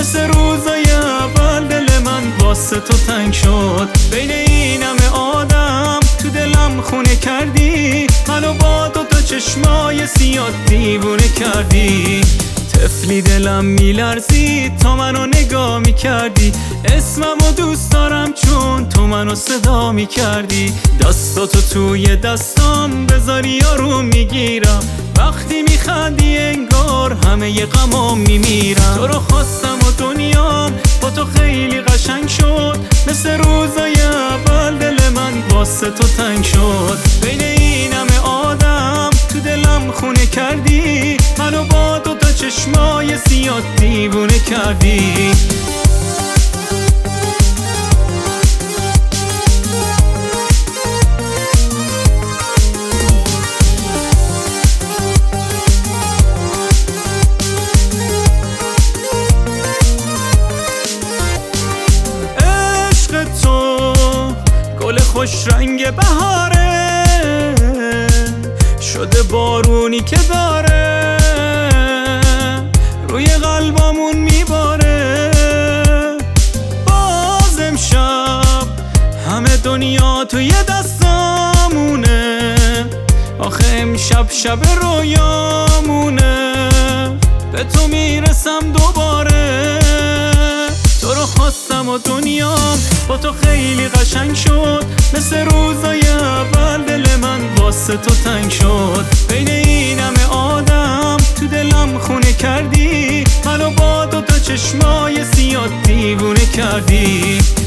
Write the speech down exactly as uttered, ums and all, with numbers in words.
مثل روزای اول دل من واسه تو تنگ شد. بین این همه آدم تو دلم خونه کردی، منو با دو تا چشمای سیاه دیوونه کردی. طفلی دلم میلرزید تا منو نگاه میکردی، اسممو دوست دارم چون تو منو صدا میکردی. دستاتو توی دستام بذاری آروم میگیرم، وقتی میخندی انگار همه ی غمام میمیرم. تو رو خواستم و دنیام با تو خیلی قشنگ شد، مثل روزای اول دل من واسه تو تنگ شد. بین این همه آدم تو دلم خونه کردی، منو با دو تا چشمای سیاه دیوونه کردی. گل خوش رنگ بهاره شده بارونی که داره روی قلبامون میباره. باز امشب همه دنیا توی دستامونه، آخه امشب شب رویامونه. به تو میرسم دوباره، تو رو خواستم و دنیام با تو خیلی قشنگ شد، مثل روزای اول دل من واسه تو تنگ شد. بین این همه آدم تو دلم خونه کردی، منو با دو تا چشمای سیاه دیوونه کردی.